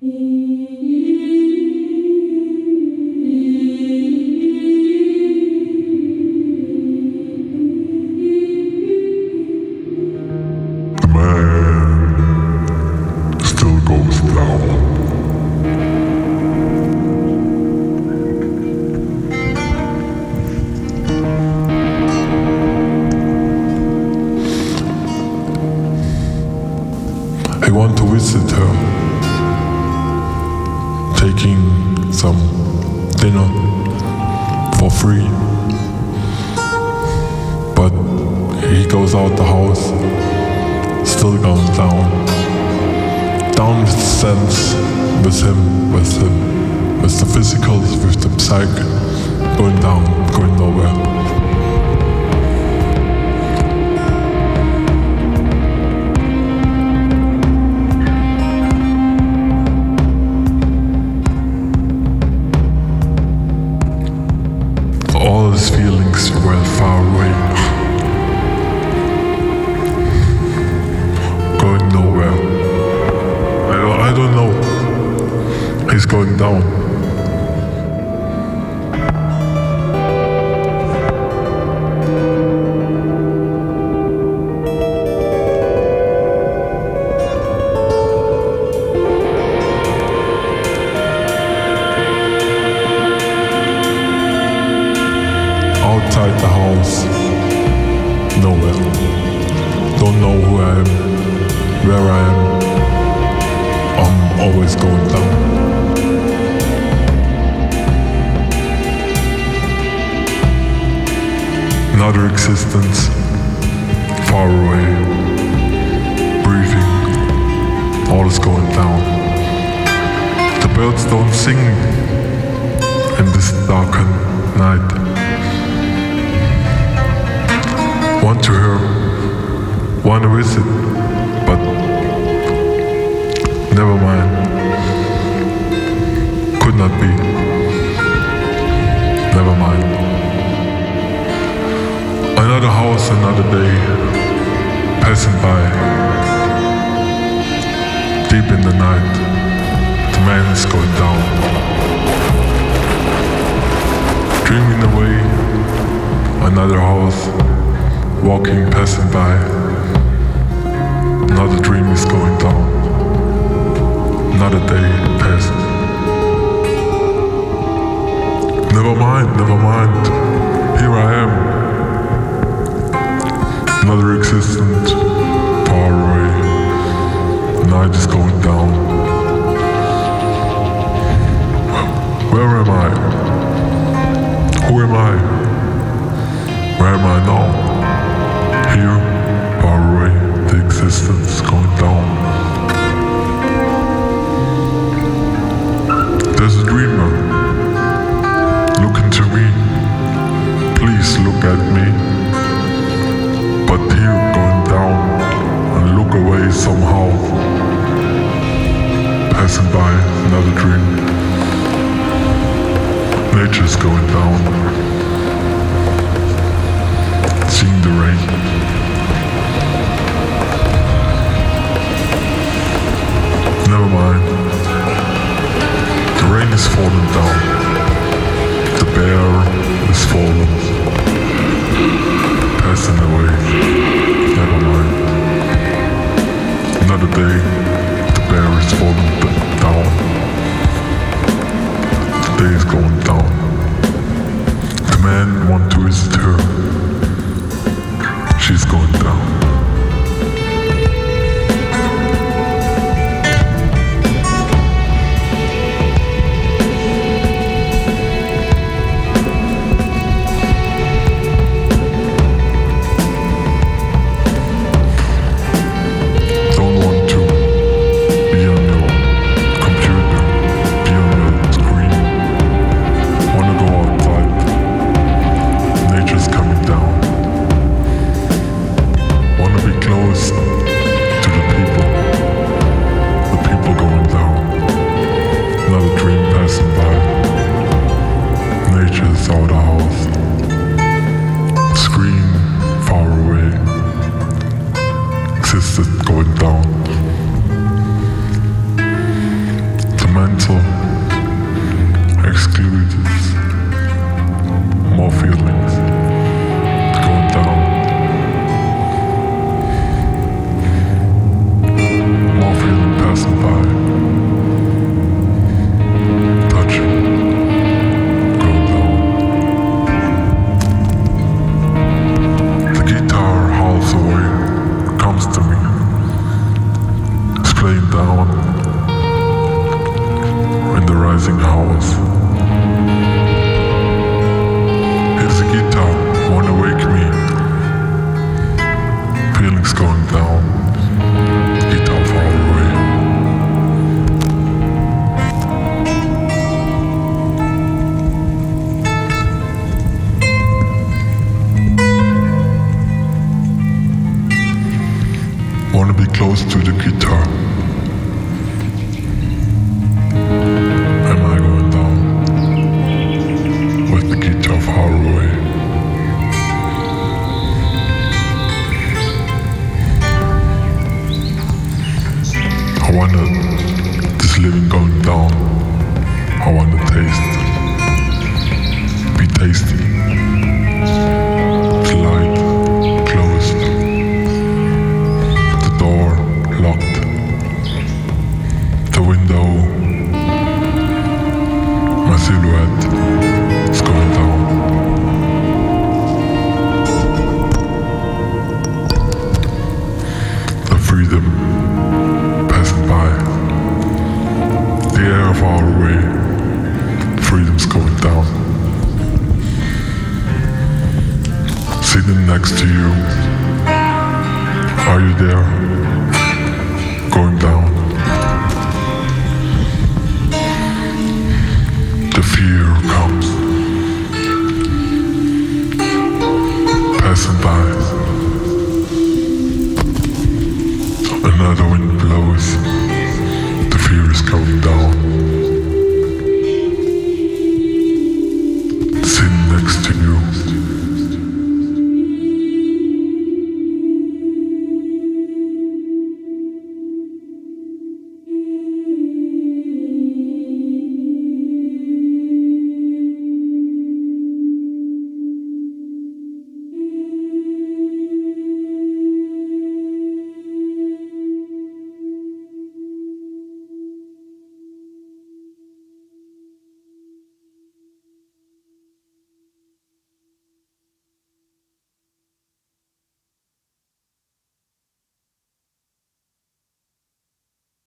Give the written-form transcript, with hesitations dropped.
The man still goes down. I want to visit her, taking some dinner for free. But he goes out the house, still going down. Down with the sense, with the physicals, with the psyche, going down, going nowhere. All his feelings were far away, going nowhere. I don't know. He's going down. Outside the house, nowhere. Don't know who I am, where I am. I'm always going down. Another existence, far away, breathing, all is going down. The birds don't sing in this darkened night. Want to hear, want to visit, but never mind. Could not be. Never mind. Another house, another day, passing by. Deep in the night, the man is going down. Dreaming away, another house, walking, passing by. Another dream is going down. Another day passed. Never mind. Here I am. Another existence, far away. Night is going down. Where am I? Who am I? Where am I now? Here, far away, the existence going down. There's a dreamer. Look into me. Please look at me. But here, going down, and look away somehow. Passing by, another dream. Nature's going down. Seeing the rain. Never mind. The rain is falling down. The bear is falling. Passing away. Never mind. Another day. The bear is falling down. The day is going down. The man wants to visit her. She's going down. Don't want to be on your computer, be on your screen. Wanna go outside. Nature's coming. mental excludes more feelings going down. More feeling passing by. Touching. Going down. The guitar hauls away, comes to me. It's playing down in the rising house. It's a guitar, wanna wake me. Feelings going down. Guitar far away. Wanna be close to the guitar. Am I going down with the guitar far away? I wanna this living going down. I wanna taste, be tasty. The light closed, the door locked, the window, my silhouette is going down. The freedom passing by, the air far away, freedom's going down. Sitting next to you, are you there?